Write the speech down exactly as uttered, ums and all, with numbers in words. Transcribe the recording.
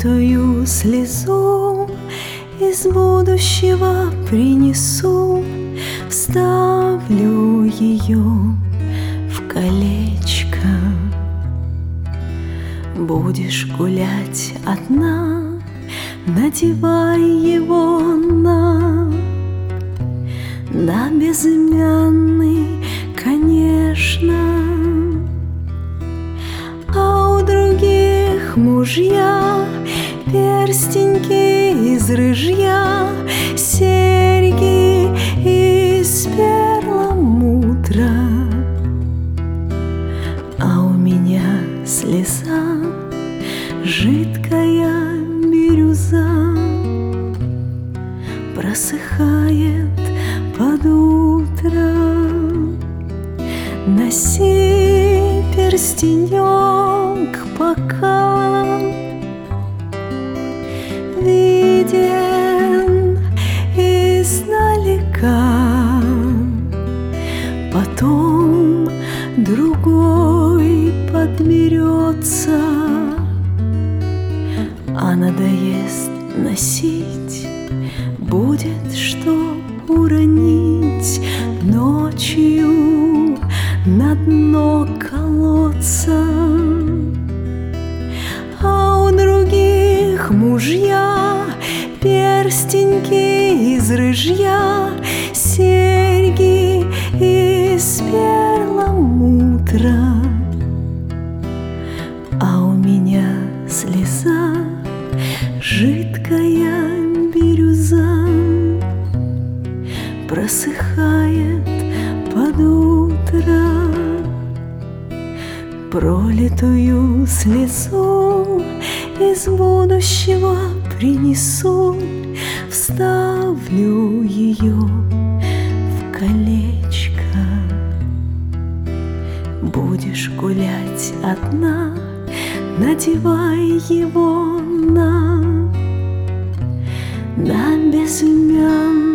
Пролитую слезу из будущего принесу, вставлю ее в колечко. Будешь гулять одна, надевай его на на безымянный, конечно. А у других мужья перстеньки из рыжья, серьги из перламутра. А у меня слеза, жидкая бирюза, просыхает под утро. Носи перстенек пока виден издалека, потом другой подберется, а надоест носить, будет что уронить ночью на дно колодца. А у других мужья перстеньки из рыжья, серьги из перламутра. А у меня слеза, жидкая бирюза, просыхает под утро. Пролитую слезу из будущего принесу, вставлю ее в колечко. Будешь гулять одна, надевай его на на безымянный,